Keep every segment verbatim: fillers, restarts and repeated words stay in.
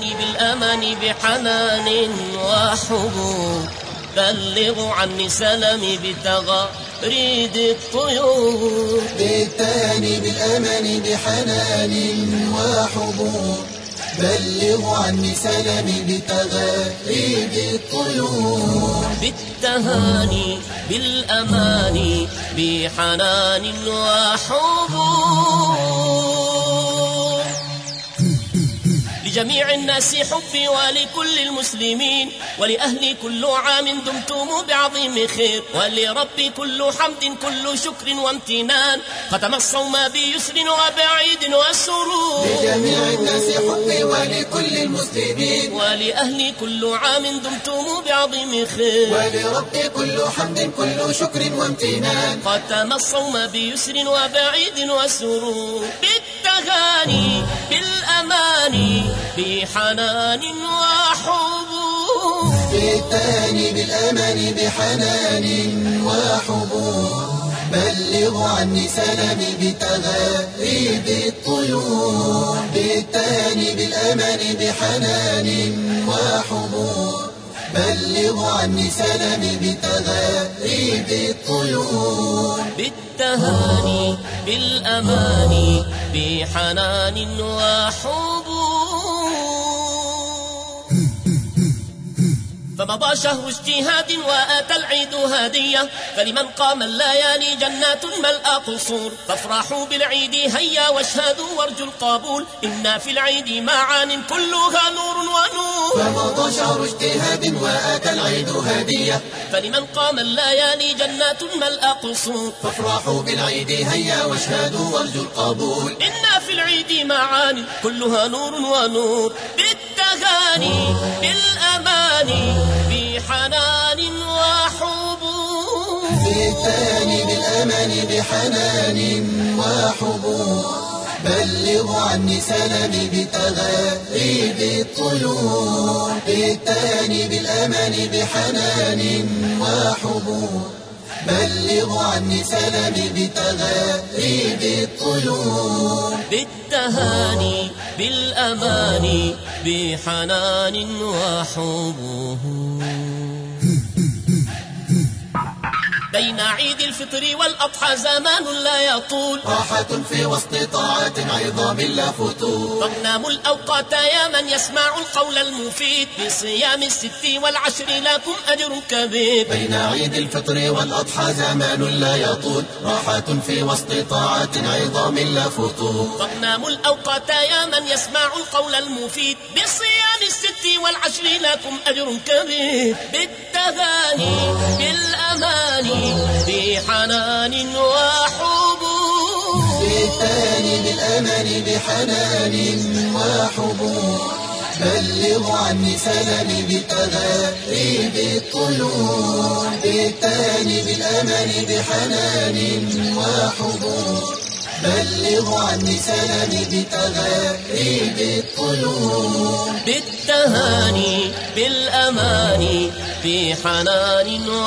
بالتهاني بالأمان بحنان وحبوب بلغوا عني سلامي بتغريد الطيور. بالتهاني بالأمان بحنان وحبوب بلغوا عني سلامي بتغريد الطيور. بالتهاني بالأمان بحنان وحبوب لجميع الناس حبي ولكل المسلمين ولأهلي كل عام دمتم بعظيم خير ولربي كل حمد كل شكر وامتنان ختم الصوم بيسر وبعيد وسرور. لجميع الناس حبي ولكل المسلمين ولأهلي كل عام دمتم بعظيم خير ولربي كل حمد كل شكر وامتنان ختم الصوم بيسر وبعيد وسرور. بالتهاني بالأمان بحنان وحبوب. بالتهاني بالأمان بحنان وحبوب بلغوا عني سلامي بتغريد الطيور. بالتهاني بالأمان بحنان وحبوب بلغوا عني سلامي بتغريد الطيور. بالتهاني بالأمان بحنان وحبوب. فمضى شهر اجتهاد وآتى العيد هادية فلمن قام الليالي جنات ملأ قصور. فافرحوا بالعيد هيا واشهدوا وارجوا القبول إنا في العيد معان كلها نور ونور. فمضى شهر اجتهاد وآتى العيد هادية فلمن قام الليالي جنات ملأ قصور. فافرحوا بالعيد هيا واشهدوا وارجوا القبول إنا في العيد معان كلها نور ونور. بالتهاني بالأمان بحنان وحبوب. بالتهاني بالأمان بحنان وحبوب بلغوا عني سلامي بتغريد الطيور. بالتهاني بالأمان بحنان وحبوب بلغوا عني سلامي بتغريد الطيور. بالتهاني بالأمان بحنان وحبوب. بين عيد الفطر والأضحى زمان لا يطول راحة في وسط طاعة عظام لا فتور. فاغنموا الأوقات يا من يسمع القول المفيد بصيام الست والعشر لكم أجر كبير. بين عيد الفطر والأضحى زمان لا يطول راحة في وسط طاعة عظام لا فتور. فاغنموا الأوقات يا من يسمع القول المفيد بصيام الست والعشر لكم أجر كبير. بالتهاني بالأمان بحنان وحبوب. بالتهاني بالأمان بحنان وحبوب بلغوا عني سلامي بتغريد الطيور. بالتهاني بالأمان بحنان وحبوب بلغوا عني سلامي بتغريد الطيور. بالتهاني بالأمان بحنان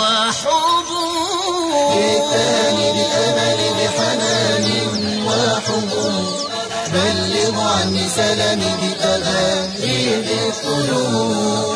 وحبوب. بالتهاني بالأمان بحنان وحبوب بلغوا عني سلامي بتغريد الطيور.